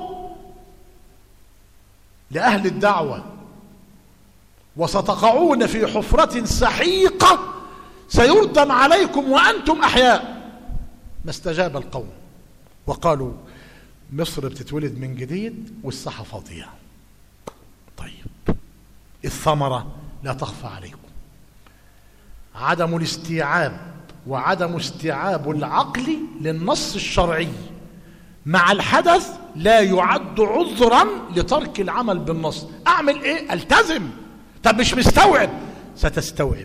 لأهل الدعوة وستقعون في حفرة سحيقة سيردم عليكم وأنتم أحياء، ما استجاب القوم وقالوا مصر بتتولد من جديد والساحة فاضية. طيب الثمرة لا تخفى عليكم، عدم الاستيعاب وعدم استيعاب العقل للنص الشرعي مع الحدث لا يعد عذرا لترك العمل بالنص. اعمل ايه؟ التزم. طب مش مستوعب، ستستوعب.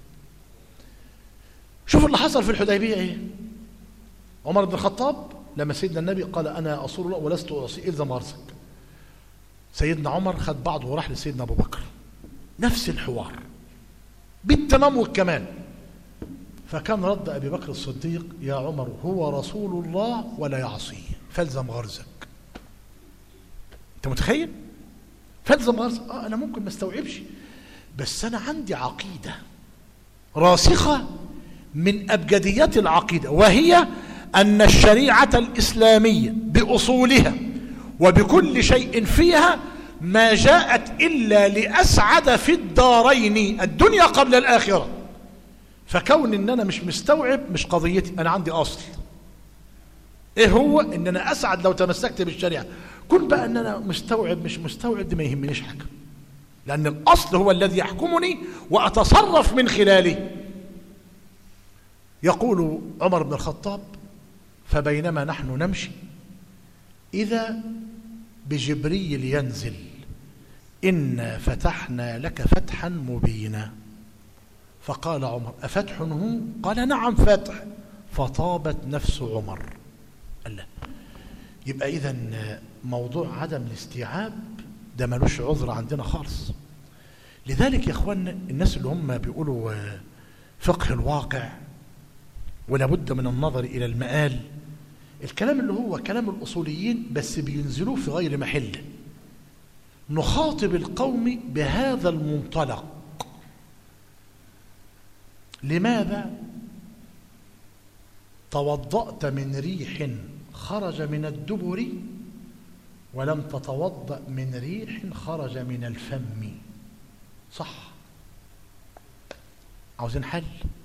شوف اللي حصل في الحديبية ايه. عمر بن الخطاب لما سيدنا النبي قال انا اصول الله ولست اعصي الزم غرزك، سيدنا عمر خد بعضه وراح لسيدنا ابو بكر، نفس الحوار بالتمام والكمال. فكان رد ابي بكر الصديق يا عمر هو رسول الله ولا يعصيه فالزم غرزك. انت متخيل؟ فالزم غرزك. اه انا ممكن ما استوعبش، بس انا عندي عقيده راسخه من ابجديات العقيده، وهي ان الشريعه الاسلاميه باصولها وبكل شيء فيها ما جاءت الا لاسعد في الدارين، الدنيا قبل الاخره. فكون ان انا مش مستوعب مش قضيتي، انا عندي اصل. ايه هو؟ ان انا اسعد لو تمسكت بالشريعه. كل بقى ان انا مستوعب مش مستوعب دي ما يهمنيش حاجه، لان الاصل هو الذي يحكمني واتصرف من خلاله. يقول عمر بن الخطاب فبينما نحن نمشي اذا بجبريل ينزل إنا فتحنا لك فتحا مبينا. فقال عمر أفتح هو؟ قال نعم فتح. فطابت نفس عمر. الله. يبقى إذن موضوع عدم الاستيعاب ده ملوش عذر عندنا خالص. لذلك يا اخوانا الناس اللي هم بيقولوا فقه الواقع ولابد من النظر إلى المآل، الكلام اللي هو كلام الأصوليين بس بينزلوه في غير محله. نخاطب القوم بهذا المنطلق. لماذا توضأت من ريح خرج من الدبر ولم تتوضأ من ريح خرج من الفم؟ صح؟ عاوزين حل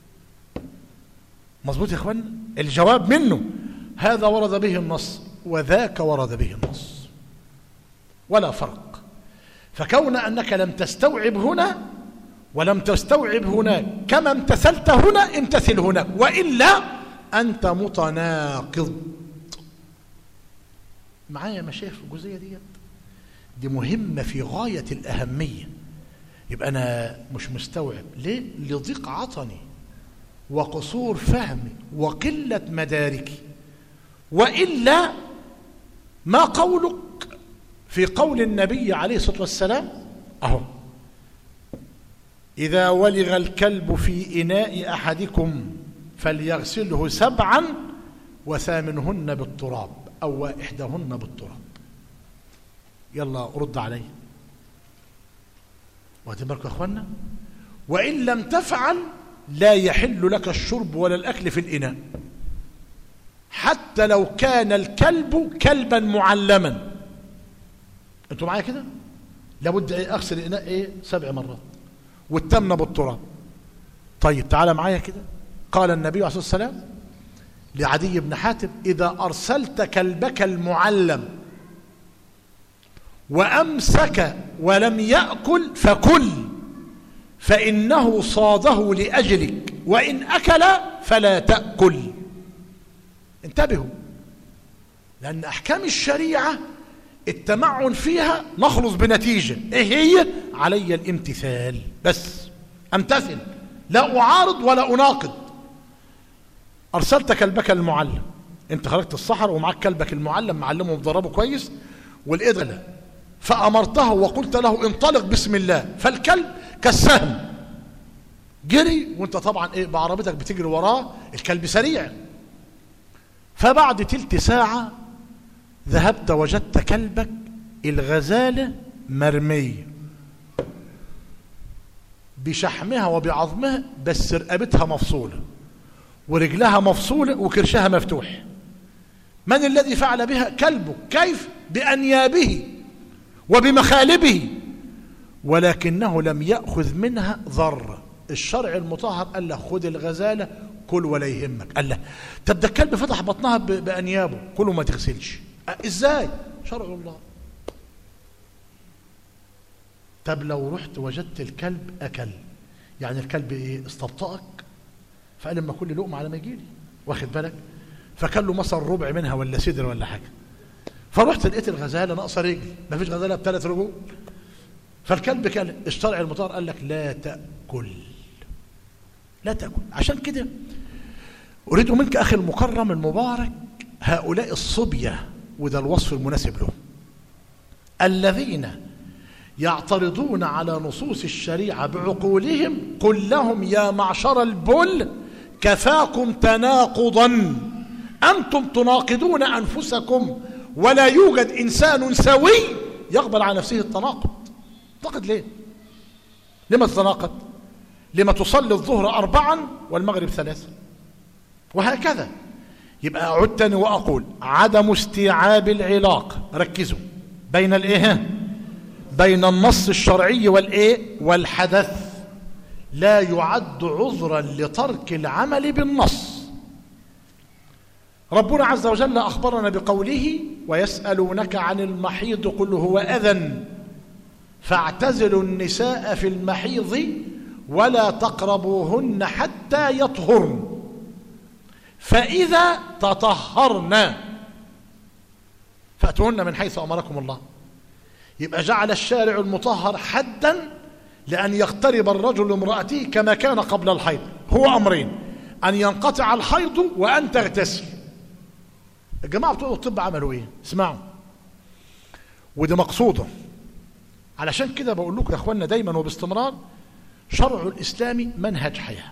مظبوط يا اخوانا؟ الجواب منه هذا ورد به النص وذاك ورد به النص ولا فرق. فكون أنك لم تستوعب هنا ولم تستوعب هناك كما امتثلت هنا امتثل هناك، وإلا أنت متناقض. معايا مشايخ في الجزئية دي؟ دي مهمة في غاية الأهمية. يبقى أنا مش مستوعب ليه؟ لضيق عطني وقصور فهمي وقلة مداركي. وإلا ما قولك في قول النبي عليه الصلاة والسلام أهو إذا ولغ الكلب في إناء أحدكم فليغسله سبعا وثامنهن بالتراب أو إحداهن بالتراب. يلا رد علي. واخدين بالكم يا اخوانا؟ وإن لم تفعل لا يحل لك الشرب ولا الأكل في الإناء حتى لو كان الكلب كلبا معلما. انتوا معايا كده؟ لابد ايه اغسل الاناء ايه سبع مرات والتمنه بالتراب. طيب تعالى معايا كده. قال النبي عليه الصلاه والسلام لعدي بن حاتم: اذا ارسلت كلبك المعلم وامسك ولم ياكل فكل، فانه صاده لاجلك، وان اكل فلا تاكل. انتبهوا، لان احكام الشريعه التمعن فيها نخلص بنتيجه ايه هي؟ علي الامتثال، بس امتثل، لا اعارض ولا اناقض. ارسلت كلبك المعلم، انت خرجت الصحراء ومعك كلبك المعلم معلمه ومضربه كويس والإدغل، فامرته وقلت له انطلق بسم الله، فالكلب كالسهم جري، وانت طبعا ايه بعربتك بتجري وراه، الكلب سريع. فبعد تلت ساعه ذهبت وجدت كلبك الغزاله مرميه بشحمها وبعظمها، بس رقبتها مفصوله ورجلها مفصوله وكرشها مفتوح. من الذي فعل بها؟ كلبه. كيف؟ بأنيابه وبمخالبه، ولكنه لم يأخذ منها ذرة. الشرع المطهر قال له خذ الغزالة كل ولا يهمك. قال له طب ده الكلب فتح بطنها بأنيابه، كله ما تغسلش. ازاي؟ شرع الله. طب لو رحت وجدت الكلب أكل، يعني الكلب ايه استبطأك، فقال لما كل لقمة على ما يجيلي، واخد بالك؟ فكان له مثلا ربع منها ولا صدر ولا حاجة، فرحت لقيت الغزالة ناقصة رجل، ما فيش غزالة بثلاث رجول، فالكلب كان الشرع المطهر قال لك لا تأكل، لا تأكل. عشان كده أريد منك أخي المكرم المبارك هؤلاء الصبية، وده الوصف المناسب له، الذين يعترضون على نصوص الشريعة بعقولهم، قل لهم يا معشر البل كفاكم تناقضا، أنتم تناقضون أنفسكم، ولا يوجد إنسان سوي يقبل على نفسه التناقض. تناقض ليه؟ لما تتناقض؟ لما تصلي الظهر أربعا والمغرب ثلاثا، وهكذا. يبقى أعد تاني وأقول عدم استيعاب العلاقة، ركزوا، بين الإيه؟ بين النص الشرعي والإيه؟ والحدث، لا يعد عذرا لترك العمل بالنص. ربنا عز وجل أخبرنا بقوله ويسألونك عن المحيض قل هو أذى فاعتزلوا النساء في المحيض ولا تقربوهن حتى يطهرن فإذا تطهرن فأتوهن من حيث أمركم الله. يبقى جعل الشارع المطهر حدا لأن يقترب الرجل لامرأته كما كان قبل الحيض. هو أمرين: أن ينقطع الحيض وأن تغتسل. الجماعة بتوع الطب عملوا إيه؟ اسمعوا، ودي مقصودة. علشان كده بقول لكم يا أخواننا دايما وباستمرار، شرع الإسلامي منهج حياة.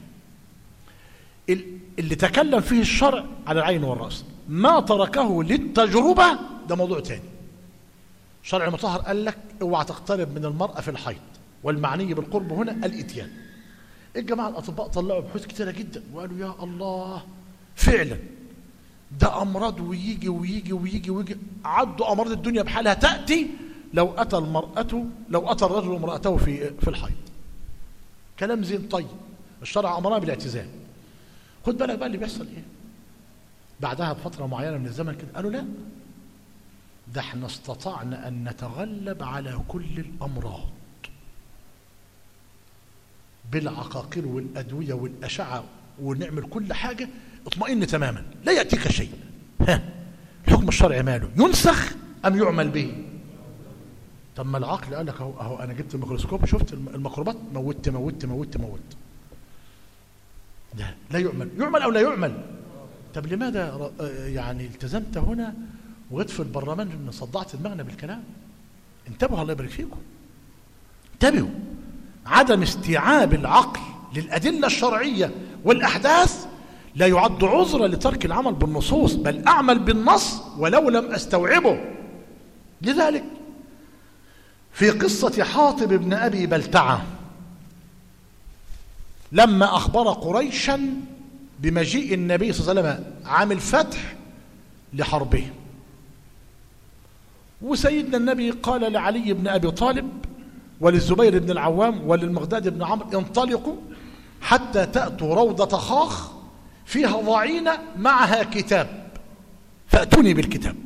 اللي تكلم فيه الشرع على العين والرأس، ما تركه للتجربة ده موضوع تاني. شرع مطهر قال لك اوعى تقترب من المرأة في الحيض، والمعني بالقرب هنا الاتيان. الجماعة الأطباء طلعوا بحوث كتيرة جدا وقالوا يا الله فعلا ده أمراض ويجي ويجي ويجي ويجي، عدوا أمراض الدنيا بحالها تأتي لو أتى المرأة لو أتى الرجل وامرأته في في الحيض. كلام زين طيب، الشرع أمرنا بالاعتزال. خد بالك بقى اللي بيحصل إيه بعدها بفترة معينة من الزمن كده، قالوا لا ده احنا استطعنا أن نتغلب على كل الأمراض بالعقاقير والأدوية والأشعة، ونعمل كل حاجة اطمئن تماما لا يأتيك شيء. ها الحكم الشرعي ماله؟ ينسخ أم يعمل به؟ طب ما العقل قال لك اهو اهو انا جبت الميكروسكوب شفت الميكروبات موت موت موت موت. ده لا يعمل، يعمل او لا يعمل. طب لماذا يعني التزمت هنا وغيت في البرلمان ان صدعت دماغنا بالكلام؟ انتبهوا الله يبارك فيكم، انتبهوا. عدم استيعاب العقل للأدلة الشرعية والأحداث لا يعد عذرا لترك العمل بالنصوص، بل أعمل بالنص ولو لم أستوعبه. لذلك في قصة حاطب بن أبي بلتعة لما أخبر قريشا بمجيء النبي صلى الله عليه وسلم عام الفتح لحربهم. وسيدنا النبي قال لعلي بن أبي طالب وللزبير بن العوام وللمقداد بن عمرو انطلقوا حتى تأتوا روضة خاخ فيها ضعينة معها كتاب فأتوني بالكتاب.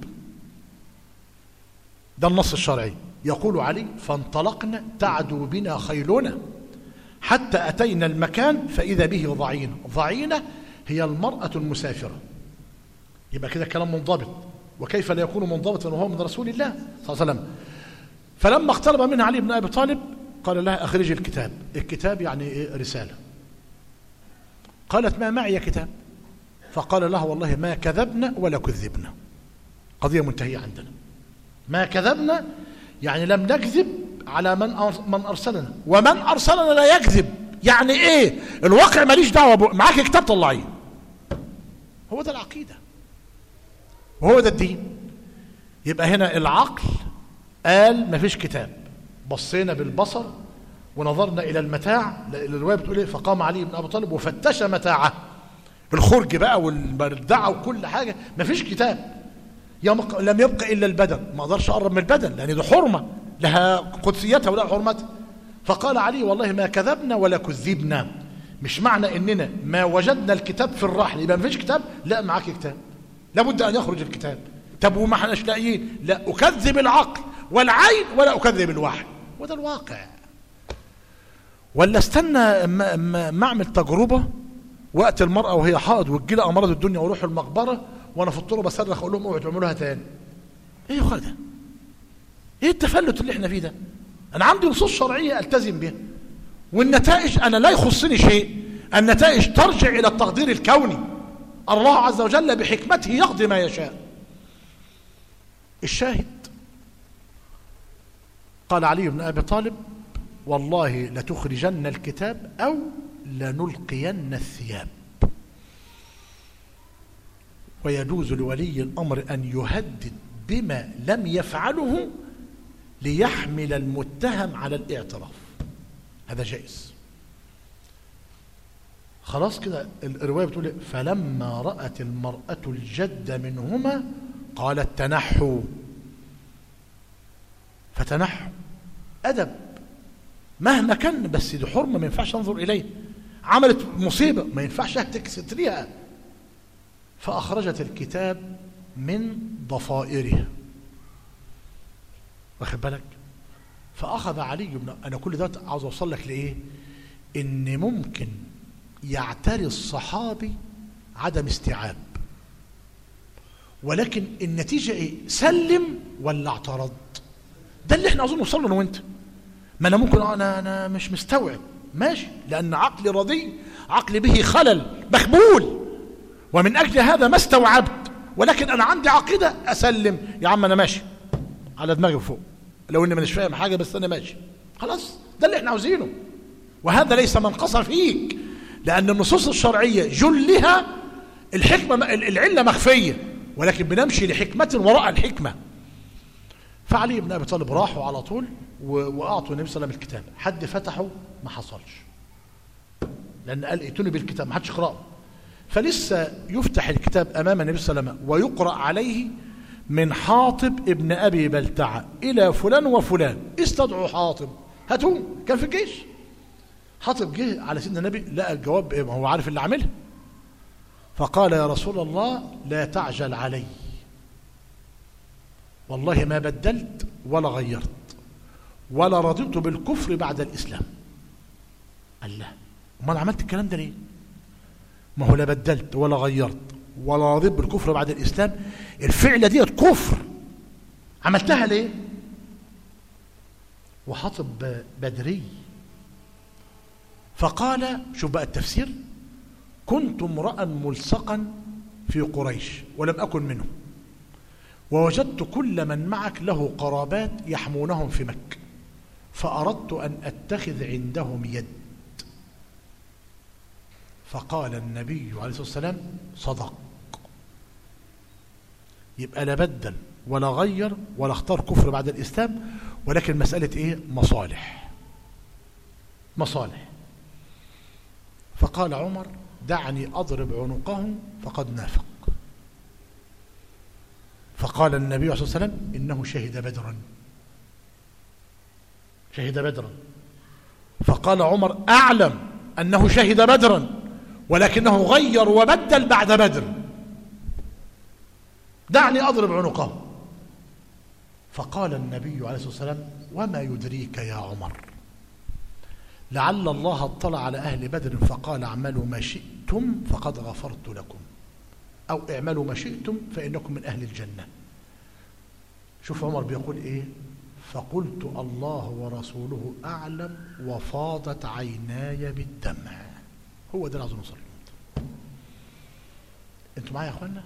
ده النص الشرعي. يقول علي فانطلقنا تعدو بنا خيلنا حتى أتينا المكان فإذا به ضعينة. ضعينة هي المرأة المسافرة. يبقى كده كلام منضبط، وكيف لا يكون منضبطا وهو من رسول الله صلى الله عليه وسلم. فلما اقترب منها علي بن أبي طالب قال لها أخرجي الكتاب. الكتاب يعني إيه؟ رسالة. قالت ما معي كتاب. فقال لها والله ما كذبنا ولا كذبنا، قضية منتهية عندنا. ما كذبنا يعني لم نكذب على من من أرسلنا، ومن أرسلنا لا يكذب. يعني إيه؟ الواقع ماليش دعوة، معاك كتاب طلعيه. هو ده العقيدة وهو ده الدين. يبقى هنا العقل قال ما فيش كتاب، بصينا بالبصر ونظرنا إلى المتاع. الرواية بتقول إيه؟ فقام علي بن أبي طالب وفتش متاعه، الخرج بقى والبردعة وكل حاجة. ما فيش كتاب، لم يبقى إلا البدن. ما أقدرش أقرب من البدن لأن دي حرمة لها قدسيتها ولا حرمتها. فقال علي والله ما كذبنا ولا كذبنا. مش معنى إننا ما وجدنا الكتاب في الرحل يبقى ما فيش كتاب، لا معاك كتاب، لابد أن يخرج الكتاب. طب وما احناش لاقيين، لا أكذب العقل والعين ولا أكذب الوحي، وده الواقع. ولا استنى ما اعمل تجربة وقت المرأة وهي حائض وتجيلها أمراض الدنيا وروح المقبرة وانا في الطرق بصرخ اقول لهم اوعوا تعملوها تاني. ايه يا اخويا ده؟ ايه التفلت اللي احنا فيه ده؟ انا عندي نصوص شرعيه التزم بها، والنتائج انا لا يخصني شيء. النتائج ترجع الى التقدير الكوني. الله عز وجل بحكمته يقضي ما يشاء. الشاهد قال علي بن ابي طالب والله لتخرجن الكتاب او لنلقين الثياب. ويجوز لولي الأمر أن يهدد بما لم يفعله ليحمل المتهم على الاعتراف، هذا جائز. خلاص كده الرواية بتقول فلما رأت المرأة الجد منهما قالت تنحوا، فتنحوا. أدب مهما كان، بس دي حرمة ما ينفعش أنظر إليه. عملت مصيبة ما ينفعش أهتك ستريها. فأخرجت الكتاب من ضفائره، واخد بالك؟ فأخذ علي بن، أنا كل ده عاوز أوصل لك لإيه؟ إن ممكن يعتري الصحابي عدم استيعاب، ولكن النتيجة إيه؟ سلم ولا اعترض؟ ده اللي إحنا عاوزين نوصل له أنا وأنت. ما أنا ممكن أنا أنا مش مستوعب، ماشي، لأن عقلي رضي، عقلي به خلل مخبول، ومن أجل هذا ما استوعبت. ولكن أنا عندي عقيدة أسلم، يا عم أنا ماشي على دماغي فوق، لو إني مش فاهم حاجة بس أنا ماشي، خلاص. ده اللي إحنا عاوزينه، وهذا ليس منقصا فيك، لأن النصوص الشرعية جلها الحكمة العلة مخفية، ولكن بنمشي لحكمة وراء الحكمة. فعلي بن أبي طالب راحوا على طول وأعطوا النبي صلى الله عليه وسلم الكتاب. حد فتحه ما حصلش، لأن قال ائتوني بالكتاب، ما حدش قرأه. فلسه يفتح الكتاب أمام النبي صلى الله عليه وسلم ويقرأ عليه من حاطب ابن أبي بلتعة إلى فلان وفلان، استدعوا حاطب، هاتوه، كان في الجيش. حاطب جه على سيدنا النبي لقى الجواب إيه؟ ما هو عارف اللي عاملها. فقال يا رسول الله لا تعجل علي، والله ما بدلت ولا غيرت ولا رضيت بالكفر بعد الإسلام. قال له امال عملت الكلام ده ليه؟ ما هو لا بدلت ولا غيرت ولا رضيت بالكفر بعد الإسلام، الفعلة دي كفر، عملتها ليه؟ وحاطب بدري. فقال شوف بقى التفسير: كنت امرأ ملصقا في قريش ولم أكن منهم، ووجدت كل من معك له قرابات يحمونهم في مكة، فأردت أن أتخذ عندهم يد. فقال النبي عليه الصلاة والسلام صدق. يبقى لا بدل ولا غير ولا اختار كفر بعد الإسلام، ولكن مسألة إيه؟ مصالح، مصالح. فقال عمر: دعني أضرب عنقه فقد نافق. فقال النبي صلى الله عليه وسلم إنه شهد بدرا، شهد بدرا. فقال عمر أعلم أنه شهد بدرا ولكنه غير وبدل بعد بدر، دعني أضرب عنقه. فقال النبي عليه الصلاة والسلام وما يدريك يا عمر لعل الله اطلع على أهل بدر فقال اعملوا ما شئتم فقد غفرت لكم، أو اعملوا ما شئتم فإنكم من أهل الجنة. شوف عمر بيقول إيه؟ فقلت الله ورسوله أعلم وفاضت عيناي بالدمع. هو ده اللي عاوز نوصل له. انتوا معايا يا اخوانا؟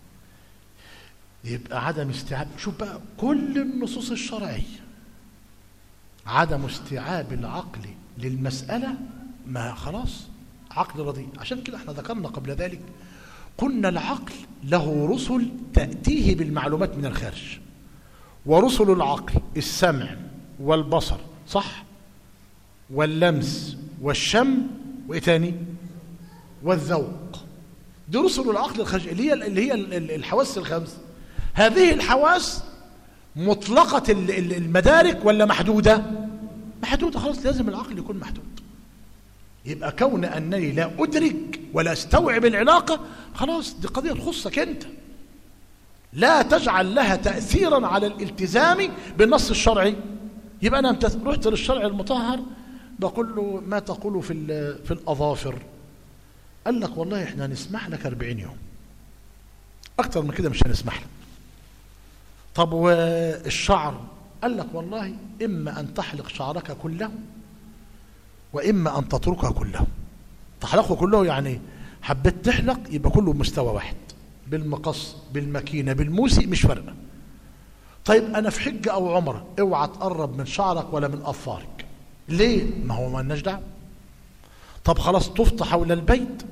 يبقى عدم استيعاب، شوف بقى كل النصوص الشرعية عدم استيعاب العقل للمسألة، ما خلاص عقل رضي. عشان كده احنا ذكرنا قبل ذلك قلنا العقل له رسل تأتيه بالمعلومات من الخارج، ورسل العقل السمع والبصر صح، واللمس والشم وايه تاني؟ والذوق. دي رسل العقل الخارجي اللي هي اللي هي الحواس الخمس. هذه الحواس مطلقة المدارك ولا محدودة؟ محدودة خلاص، لازم العقل يكون محدود. يبقى كون أنني لا أدرك ولا أستوعب العلاقة خلاص دي قضية تخصك أنت، لا تجعل لها تأثيرا على الالتزام بالنص الشرعي. يبقى أنا رحت للشرع المطهر بقول له ما تقوله في في الأظافر؟ قال لك والله احنا هنسمح لك أربعين يوم، أكتر من كده مش هنسمح لك. طب والشعر؟ قال لك والله إما أن تحلق شعرك كله وإما أن تتركه كله. تحلقه كله يعني حبيت تحلق يبقى كله مستوى واحد، بالمقص بالماكينة بالموسي مش فارقة. طيب أنا في حجة أو عمرة اوعى تقرب من شعرك ولا من أظفارك. ليه؟ ما هو ما لناش دعوة. طب خلاص طفت حول البيت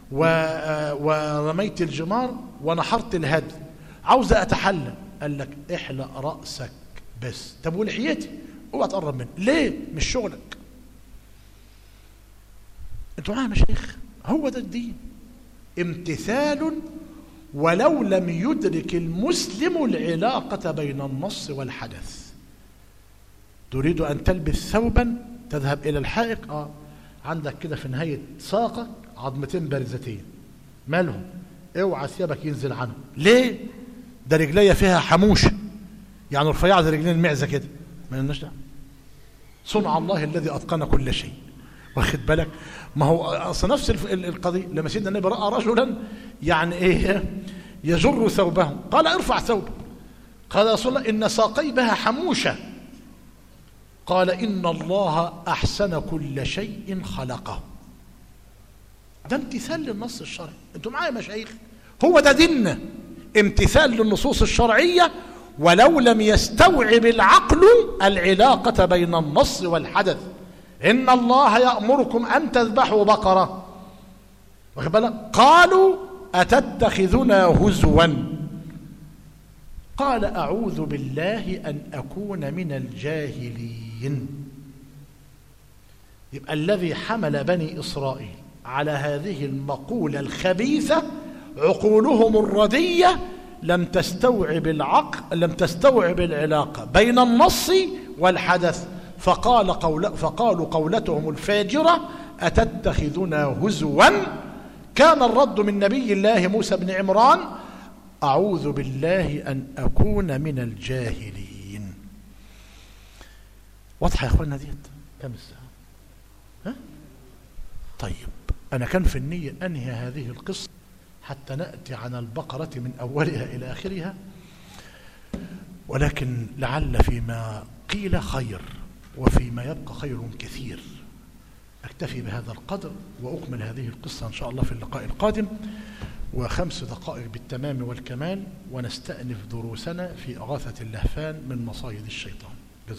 ورميت الجمار ونحرت الهدي، عاوز أتحلل، قال لك احلق رأسك بس. طب ولحيتي؟ اوعى تقرب منه. ليه؟ مش شغلك. انتوا معايا يا مشايخ؟ هو ده الدين، امتثال ولو لم يدرك المسلم العلاقة بين النص والحدث. تريد أن تلبس ثوبا تذهب إلى الحائق، آه عندك كده في نهاية ساقك عظمتين بارزتين، مالهم؟ اوعى ثيابك ينزل عنهم. ليه؟ ده رجلية فيها حموشة، يعني رفيعة زي رجلين المعزة كده، ما لناش دعوة. صنع الله الذي أتقن كل شيء. واخد بالك؟ ما هو اصل نفس القضيه لما سيدنا النبي راى رجلا يعني ايه يجر ثوبه، قال ارفع ثوبك. قال يا رسول الله ان ساقي بها حموشه. قال ان الله احسن كل شيء خلقه. ده امتثال للنص الشرعي. انتوا معايا يا مشايخ؟ هو ده ديننا، امتثال للنصوص الشرعيه ولو لم يستوعب العقل العلاقه بين النص والحدث. إن الله يأمركم أن تذبحوا بقرة، واخد بالك؟ قالوا أتتخذنا هزوا؟ قال أعوذ بالله أن أكون من الجاهلين. يبقى الذي حمل بني إسرائيل على هذه المقولة الخبيثة عقولهم الردية لم تستوعب العقل، لم تستوعب العلاقة بين النص والحدث، فقال قول فقالوا قولتهم الفاجرة أتتخذنا هزوا. كان الرد من نبي الله موسى بن عمران أعوذ بالله أن أكون من الجاهلين. واضحة يا أخوانا ديت؟ كم الساعة؟ ها؟ طيب أنا كان في النية أنهي هذه القصة حتى نأتي عن البقرة من أولها إلى آخرها، ولكن لعل فيما قيل خير وفيما يبقى خير كثير. أكتفي بهذا القدر وأكمل هذه القصة إن شاء الله في اللقاء القادم، وخمس دقائق بالتمام والكمال ونستأنف دروسنا في إغاثة اللهفان من مصايد الشيطان.